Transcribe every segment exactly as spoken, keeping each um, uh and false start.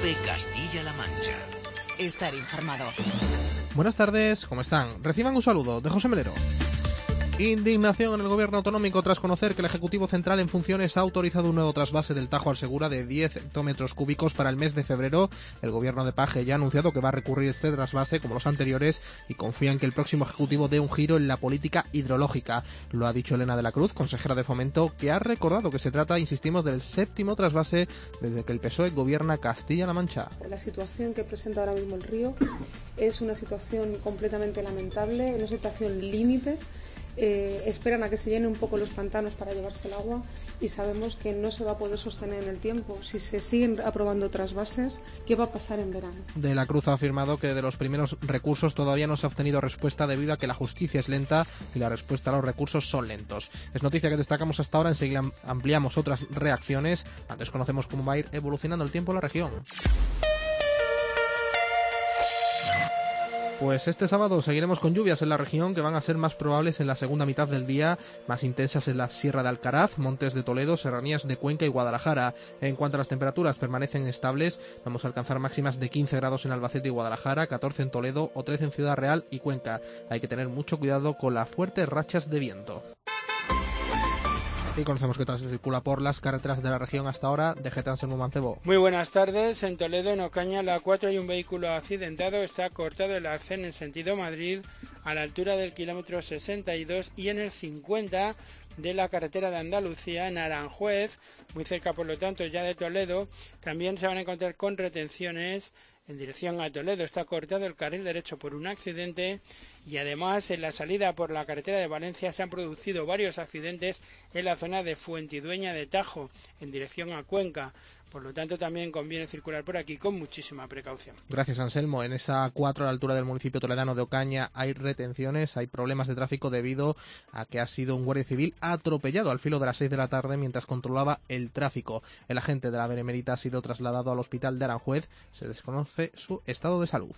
COPE Castilla-La Mancha. Estar informado. Buenas tardes, ¿cómo están? Reciban un saludo de José Melero. Indignación en el gobierno autonómico tras conocer que el Ejecutivo Central en funciones ha autorizado un nuevo trasvase del Tajo al Segura de diez hectómetros cúbicos para el mes de febrero. El gobierno de Paje ya ha anunciado que va a recurrir este trasvase como los anteriores y confía en que el próximo Ejecutivo dé un giro en la política hidrológica. Lo ha dicho Elena de la Cruz, consejera de Fomento, que ha recordado que se trata, insistimos, del séptimo trasvase desde que el P S O E gobierna Castilla-La Mancha. La situación que presenta ahora mismo el río es una situación completamente lamentable, una situación límite. Eh, esperan a que se llenen un poco los pantanos para llevarse el agua y sabemos que no se va a poder sostener en el tiempo. Si se siguen aprobando trasvases, ¿qué va a pasar en verano? De la Cruz ha afirmado que de los primeros recursos todavía no se ha obtenido respuesta debido a que la justicia es lenta y la respuesta a los recursos son lentos. Es noticia que destacamos hasta ahora, enseguida ampliamos otras reacciones. Antes conocemos cómo va a ir evolucionando el tiempo en la región. Pues este sábado seguiremos con lluvias en la región que van a ser más probables en la segunda mitad del día, más intensas en la Sierra de Alcaraz, Montes de Toledo, serranías de Cuenca y Guadalajara. En cuanto a las temperaturas, permanecen estables, vamos a alcanzar máximas de quince grados en Albacete y Guadalajara, catorce en Toledo o trece en Ciudad Real y Cuenca. Hay que tener mucho cuidado con las fuertes rachas de viento. Y conocemos que se circula por las carreteras de la región hasta ahora. De Geta Anselmo Mancebo. Muy buenas tardes. En Toledo, en Ocaña, la A cuatro hay un vehículo accidentado. Está cortado el arcén en sentido Madrid a la altura del kilómetro sesenta y dos y en el cincuenta de la carretera de Andalucía, en Aranjuez, muy cerca por lo tanto ya de Toledo. También se van a encontrar con retenciones en dirección a Toledo. Está cortado el carril derecho por un accidente y además en la salida por la carretera de Valencia se han producido varios accidentes en la zona de Fuentidueña de Tajo en dirección a Cuenca. Por lo tanto, también conviene circular por aquí con muchísima precaución. Gracias, Anselmo. En esa A cuatro, a la altura del municipio toledano de Ocaña, hay retenciones, hay problemas de tráfico debido a que ha sido un guardia civil atropellado al filo de las seis de la tarde mientras controlaba el tráfico. El agente de la Benemérita ha sido trasladado al hospital de Aranjuez. Se desconoce su estado de salud.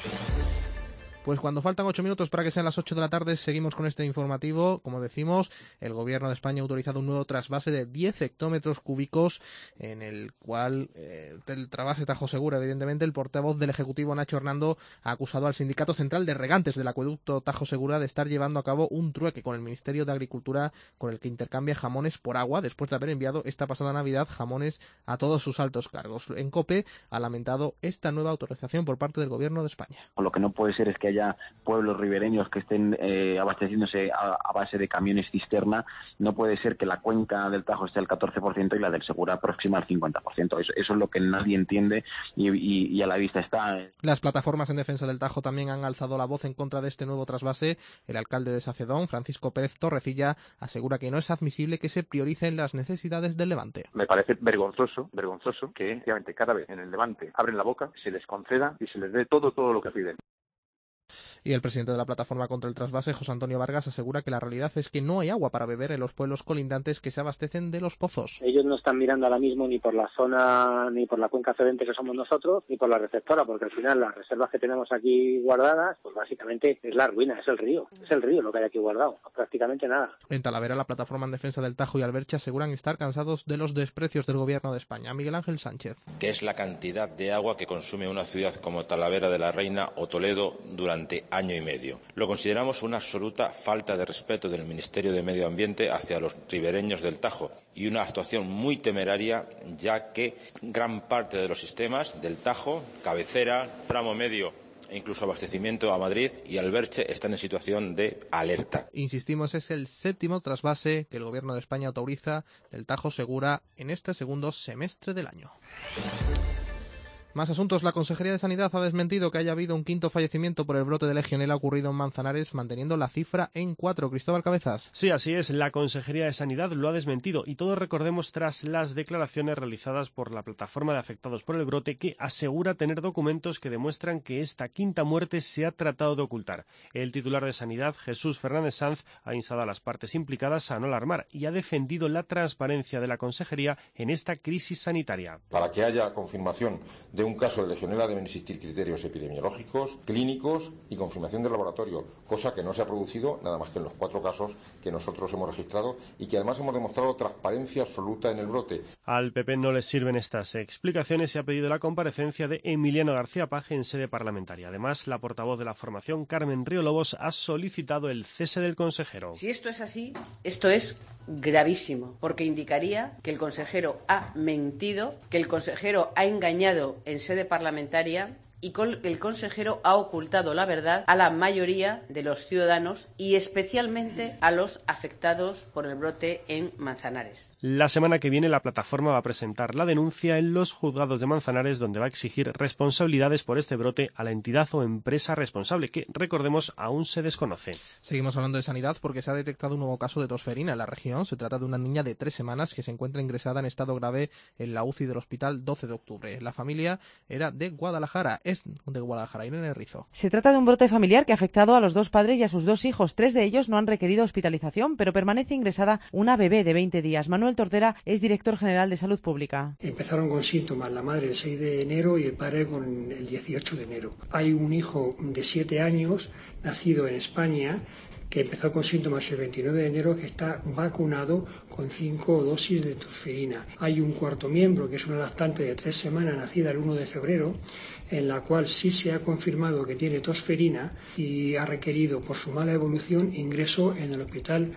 Pues cuando faltan ocho minutos para que sean las ocho de la tarde, seguimos con este informativo. Como decimos, el Gobierno de España ha autorizado un nuevo trasvase de diez hectómetros cúbicos, en el cual eh, el trasvase Tajo Segura, evidentemente. El portavoz del Ejecutivo, Nacho Hernando, ha acusado al Sindicato Central de Regantes del Acueducto Tajo Segura de estar llevando a cabo un trueque con el Ministerio de Agricultura, con el que intercambia jamones por agua, después de haber enviado esta pasada Navidad jamones a todos sus altos cargos. En COPE ha lamentado esta nueva autorización por parte del Gobierno de España. Lo que no puede ser es que haya pueblos ribereños que estén eh, abasteciéndose a, a base de camiones cisterna. No puede ser que la cuenca del Tajo esté al catorce por ciento y la del Segura próxima al cincuenta por ciento. Eso, eso es lo que nadie entiende y, y, y a la vista está. Las plataformas en defensa del Tajo también han alzado la voz en contra de este nuevo trasvase. El alcalde de Sacedón, Francisco Pérez Torrecilla, asegura que no es admisible que se prioricen las necesidades del Levante. Me parece vergonzoso, vergonzoso que efectivamente cada vez en el Levante abren la boca, se les conceda y se les dé todo, todo lo que piden. Y el presidente de la plataforma contra el trasvase, José Antonio Vargas, asegura que la realidad es que no hay agua para beber en los pueblos colindantes que se abastecen de los pozos. Ellos no están mirando ahora mismo ni por la zona, ni por la cuenca cedente que somos nosotros, ni por la receptora, porque al final las reservas que tenemos aquí guardadas, pues básicamente es la ruina, es el río, es el río lo que hay aquí guardado, prácticamente nada. En Talavera, la plataforma en defensa del Tajo y Alberche aseguran estar cansados de los desprecios del Gobierno de España. Miguel Ángel Sánchez. Que es la cantidad de agua que consume una ciudad como Talavera de la Reina o Toledo durante año y medio. Lo consideramos una absoluta falta de respeto del Ministerio de Medio Ambiente hacia los ribereños del Tajo y una actuación muy temeraria, ya que gran parte de los sistemas del Tajo, cabecera, tramo medio e incluso abastecimiento a Madrid y Alberche están en situación de alerta. Insistimos, es el séptimo trasvase que el Gobierno de España autoriza del Tajo Segura en este segundo semestre del año. Más asuntos. La Consejería de Sanidad ha desmentido que haya habido un quinto fallecimiento por el brote de Legionela ocurrido en Manzanares, manteniendo la cifra en cuatro. Cristóbal Cabezas. Sí, así es. La Consejería de Sanidad lo ha desmentido y todos recordemos tras las declaraciones realizadas por la plataforma de afectados por el brote, que asegura tener documentos que demuestran que esta quinta muerte se ha tratado de ocultar. El titular de Sanidad, Jesús Fernández Sanz, ha instado a las partes implicadas a no alarmar y ha defendido la transparencia de la Consejería en esta crisis sanitaria. Para que haya confirmación de de un caso de legionela deben existir criterios epidemiológicos, clínicos y confirmación del laboratorio, cosa que no se ha producido nada más que en los cuatro casos que nosotros hemos registrado y que además hemos demostrado transparencia absoluta en el brote. Al P P no les sirven estas explicaciones y ha pedido la comparecencia de Emiliano García Paje en sede parlamentaria. Además, la portavoz de la formación, Carmen Río Lobos, ha solicitado el cese del consejero. Si esto es así, esto es gravísimo, porque indicaría que el consejero ha mentido, que el consejero ha engañado en sede parlamentaria y que el consejero ha ocultado la verdad a la mayoría de los ciudadanos y especialmente a los afectados por el brote en Manzanares. La semana que viene la plataforma va a presentar la denuncia en los juzgados de Manzanares, donde va a exigir responsabilidades por este brote a la entidad o empresa responsable, que, recordemos, aún se desconoce. Seguimos hablando de sanidad porque se ha detectado un nuevo caso de tosferina en la región. Se trata de una niña de tres semanas que se encuentra ingresada en estado grave en la U C I del hospital doce de octubre. La familia era de Guadalajara. Es de Guadalajara, Irene Rizo. Se trata de un brote familiar que ha afectado a los dos padres y a sus dos hijos. Tres de ellos no han requerido hospitalización, pero permanece ingresada una bebé de veinte días. Manuel Tortera es director general de Salud Pública. Empezaron con síntomas la madre el seis de enero y el padre con el dieciocho de enero. Hay un hijo de siete años, nacido en España, que empezó con síntomas el veintinueve de enero, que está vacunado con cinco dosis de tosferina. Hay un cuarto miembro, que es una lactante de tres semanas, nacida el uno de febrero, en la cual sí se ha confirmado que tiene tosferina y ha requerido, por su mala evolución, ingreso en el Hospital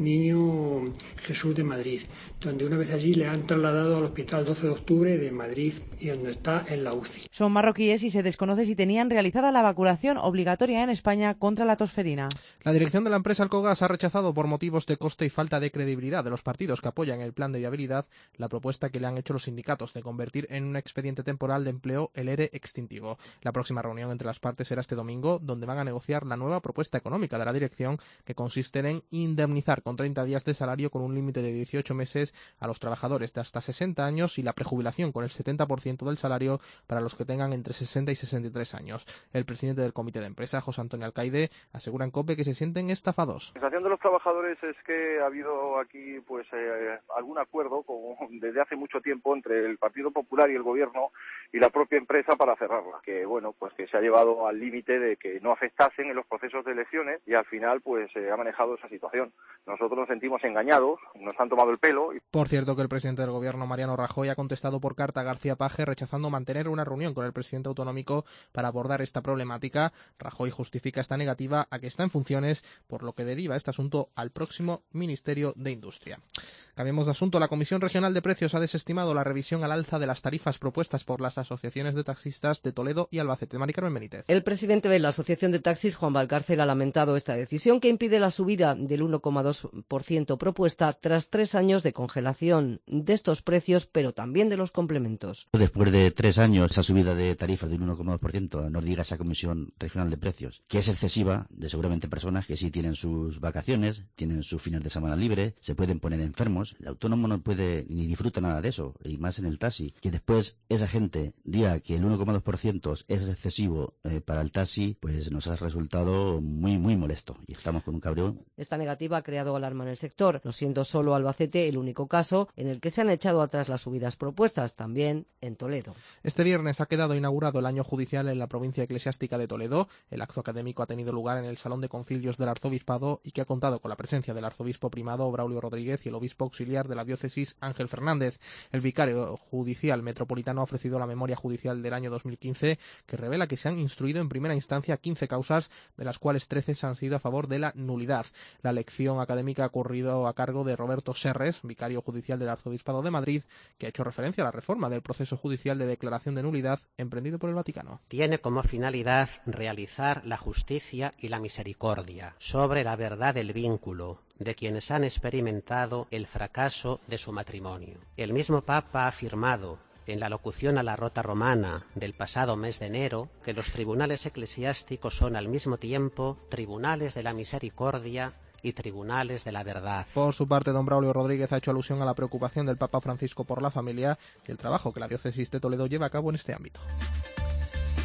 Niño Jesús de Madrid, donde una vez allí le han trasladado al Hospital doce de octubre de Madrid y donde está en la U C I. Son marroquíes y se desconoce si tenían realizada la vacunación obligatoria en España contra la tosferina. La dirección de la empresa Alcogas ha rechazado por motivos de coste y falta de credibilidad de los partidos que apoyan el plan de viabilidad la propuesta que le han hecho los sindicatos de convertir en un expediente temporal de empleo el ERE extintivo. La próxima reunión entre las partes será este domingo, donde van a negociar la nueva propuesta económica de la dirección, que consiste en indemnizar con treinta días de salario con un límite de dieciocho meses a los trabajadores de hasta sesenta años y la prejubilación con el setenta por ciento del salario para los que tengan entre sesenta y sesenta y tres años. El presidente del comité de empresa, José Antonio Alcaide, asegura en COPE que se sienten estafados. La sensación de los trabajadores es que ha habido aquí pues eh, algún acuerdo como desde hace mucho tiempo entre el Partido Popular y el Gobierno y la propia empresa para cerrarla, que bueno, pues que se ha llevado al límite de que no afectasen en los procesos de elecciones y al final pues se eh, ha manejado esa situación. Nosotros nos sentimos engañados, nos han tomado el pelo. Por cierto, que el presidente del Gobierno, Mariano Rajoy, ha contestado por carta a García Paje rechazando mantener una reunión con el presidente autonómico para abordar esta problemática. Rajoy justifica esta negativa a que está en funciones, por lo que deriva este asunto al próximo Ministerio de Industria. Cambiemos de asunto. La Comisión Regional de Precios ha desestimado la revisión al alza de las tarifas propuestas por las asociaciones de taxistas de Toledo y Albacete. Mari Carmen Benítez. El presidente de la Asociación de Taxis, Juan Valcárcel, ha lamentado esta decisión que impide la subida del uno coma dos por ciento propuesta tras tres años de congelación de estos precios, pero también de los complementos. Después de tres años, esa subida de tarifas del uno coma dos por ciento, nos diga esa Comisión Regional de Precios, que es excesiva de seguramente personas que sí tienen sus vacaciones, tienen sus fines de semana libre, se pueden poner enfermos. El autónomo no puede ni disfruta nada de eso, y más en el taxi. Que después esa gente diga que el uno coma dos por ciento es excesivo eh, para el taxi, pues nos ha resultado muy, muy molesto y estamos con un cabreo. Esta negativa ha creado alarma en el sector, no siendo solo Albacete el único caso en el que se han echado atrás las subidas propuestas, también en Toledo. Este viernes ha quedado inaugurado el año judicial en la provincia eclesiástica de Toledo. El acto académico ha tenido lugar en el Salón de Concilios del Arzobispado y que ha contado con la presencia del arzobispo primado Braulio Rodríguez y el obispo auxiliar de la diócesis Ángel Fernández. El vicario judicial metropolitano ha ofrecido la memoria judicial del año dos mil quince, que revela que se han instruido en primera instancia quince causas, de las cuales trece han sido a favor de la nulidad. La lección académica ha corrido a cargo de Roberto Serres, vicario judicial del Arzobispado de Madrid, que ha hecho referencia a la reforma del proceso judicial de declaración de nulidad emprendido por el Vaticano. Tiene como finalidad realizar la justicia y la misericordia sobre la verdad del vínculo de quienes han experimentado el fracaso de su matrimonio. El mismo Papa ha afirmado en la locución a la Rota Romana del pasado mes de enero que los tribunales eclesiásticos son al mismo tiempo tribunales de la misericordia y tribunales de la verdad. Por su parte, don Braulio Rodríguez ha hecho alusión a la preocupación del Papa Francisco por la familia y el trabajo que la diócesis de Toledo lleva a cabo en este ámbito.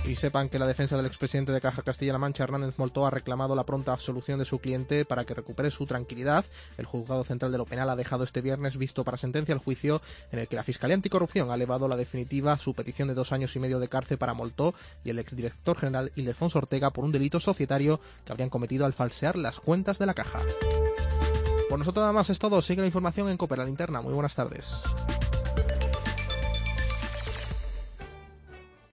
Y sepan que la defensa del expresidente de Caja Castilla-La Mancha, Hernández Moltó, ha reclamado la pronta absolución de su cliente para que recupere su tranquilidad. El Juzgado Central de lo Penal ha dejado este viernes visto para sentencia el juicio en el que la Fiscalía Anticorrupción ha elevado la definitiva su petición de dos años y medio de cárcel para Moltó y el exdirector general Ildefonso Ortega por un delito societario que habrían cometido al falsear las cuentas de la Caja. Por nosotros nada más es todo. Sigue la información en COPE, la linterna. Muy buenas tardes.